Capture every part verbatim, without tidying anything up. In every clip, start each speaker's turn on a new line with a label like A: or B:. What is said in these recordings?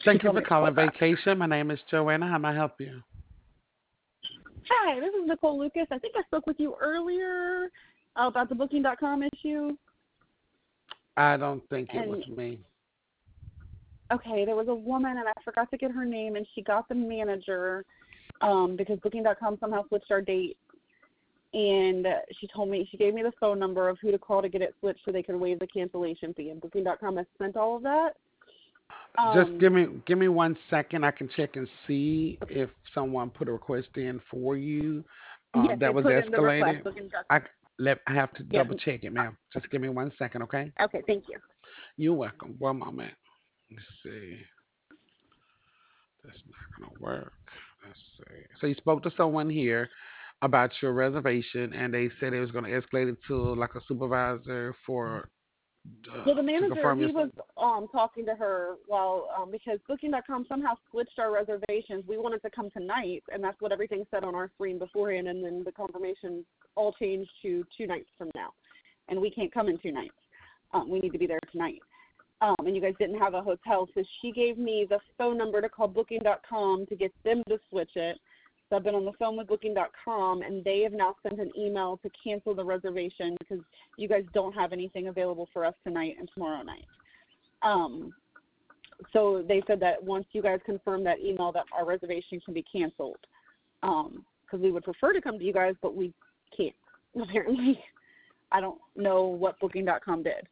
A: She
B: Thank you
A: told
B: for
A: me to call
B: calling
A: back.
B: Vacation. My name is Joanna. How may I help you?
A: Hi, this is Nicole Lucas. I think I spoke with you earlier about the Booking dot com issue.
B: I don't think it was
A: And
B: me.
A: okay, there was a woman, and I forgot to get her name, and she got the manager um, because Booking dot com somehow switched our date. And she told me, she gave me the phone number of who to call to get it switched so they could waive the cancellation fee. And Booking dot com has sent all of that.
B: Just
A: Um,
B: give me give me one second. I can check and see
A: okay.
B: if someone put a request in for you. Um,
A: Yes, they
B: that was
A: put in the request.
B: escalated.
A: Booking.
B: I let I have to
A: Yes.
B: double check it, ma'am. Just give me one second, okay?
A: Okay, thank you.
B: You're welcome. One moment. Let's see. That's not gonna work. Let's see. So you spoke to someone here about your reservation, and they said it was gonna escalate it to like a supervisor for uh,
A: Well, the
B: to
A: manager,
B: confirm your.
A: he was um, talking to her while, um, because Booking dot com somehow switched our reservations. We wanted to come tonight, and that's what everything said on our screen beforehand, and then the confirmation all changed to two nights from now. And we can't come in two nights. Um, we need to be there tonight. Um, and you guys didn't have a hotel, so she gave me the phone number to call Booking dot com to get them to switch it. So I've been on the phone with Booking dot com, and they have now sent an email to cancel the reservation because you guys don't have anything available for us tonight and tomorrow night. Um, so they said that once you guys confirm that email, that our reservation can be canceled. Um, because we would prefer to come to you guys, but we can't, apparently. I don't know what Booking dot com did.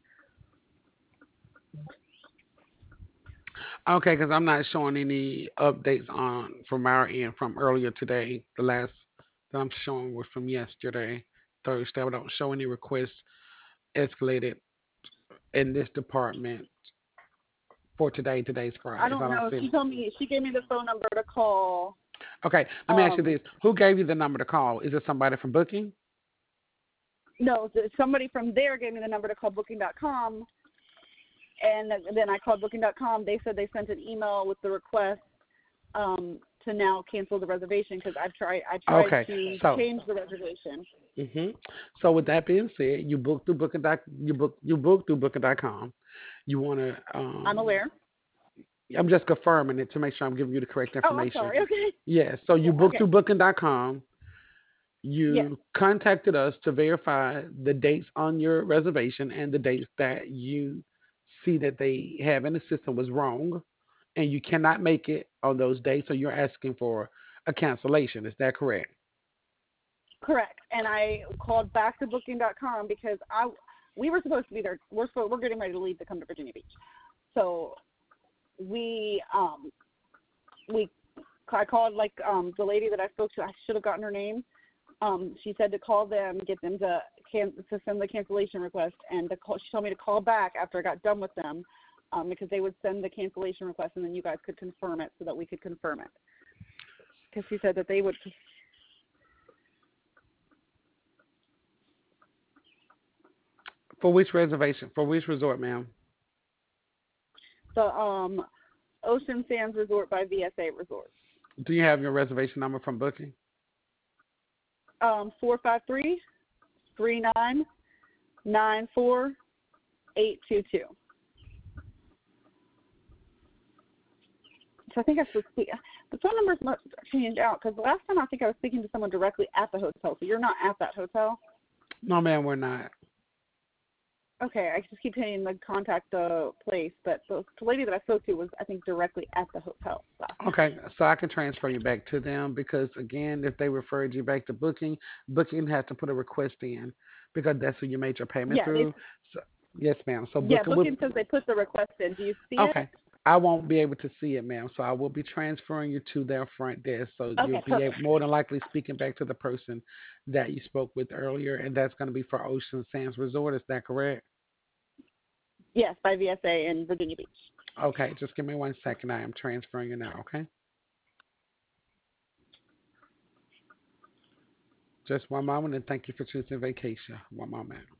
B: Okay, because I'm not showing any updates on from our end from earlier today. The last that I'm showing was from yesterday, Thursday. I don't show any requests escalated in this department for today. Today's
A: I
B: Friday, so I
A: don't
B: don't
A: know.
B: see.
A: She told me, she gave me the phone number to call.
B: Okay, let me ask you
A: Um,
B: this: Who gave you the number to call? Is it somebody from Booking?
A: no, th- somebody from there gave me the number to call Booking dot com, and then I called Booking dot com. They said they sent an email with the request um, to now cancel the reservation because I tried I tried
B: Okay,
A: to
B: so
A: change the reservation.
B: hmm so with that being said, you book through Booking. Dot, you book you book through Booking dot com. You want to
A: I'm
B: um,
A: aware.
B: I'm just confirming it to make sure I'm giving you the correct
A: Oh, I'm
B: information.
A: sorry. Okay.
B: Yeah, so you
A: Yeah.
B: booked
A: Okay.
B: through booking dot com.
A: Yes.
B: You contacted us to verify the dates on your reservation and the dates that you see that they have in the system was wrong, and you cannot make it on those dates, so you're asking for a cancellation. Is that correct?
A: Correct. And I called back to Booking dot com because I we were supposed to be there. We're supposed, we're getting ready to leave to come to Virginia Beach. So we um we I called like um the lady that I spoke to. I should have gotten her name. Um, she said to call them, get them to can to send the cancellation request, and to call, she told me to call back after I got done with them, um, because they would send the cancellation request, and then you guys could confirm it so that we could confirm it. Because she said that they would.
B: For which reservation? For which resort, ma'am?
A: The um, Ocean Sands Resort by V S A Resort.
B: Do you have your reservation number from booking?
A: Um, four five three three nine nine four eight two two. So I think I should speak. The phone numbers must change out because the last time I think I was speaking to someone directly at the hotel. So you're not at that hotel.
B: No, ma'am, we're not.
A: Okay, I just keep hitting the contact the place, but the lady that I spoke to was, I think, directly at the hotel last time.
B: Okay, so I can transfer you back to them because again, if they referred you back to booking, booking has to put a request in because that's who you made your payment
A: Yeah, they,
B: through. So yes, ma'am. So
A: yeah,
B: booking will
A: booking says they put the request in. Do you see it?
B: okay. I won't be able to see it, ma'am. So I will be transferring you to their front desk. So you'll
A: Okay,
B: be
A: perfect.
B: able, more than likely speaking back to the person that you spoke with earlier, and that's going to be for Ocean Sands Resort. Is that correct?
A: Yes, by V S A in Virginia Beach.
B: Okay, just give me one second. I am transferring you now. Okay, just one moment, and thank you for choosing vacation. One moment.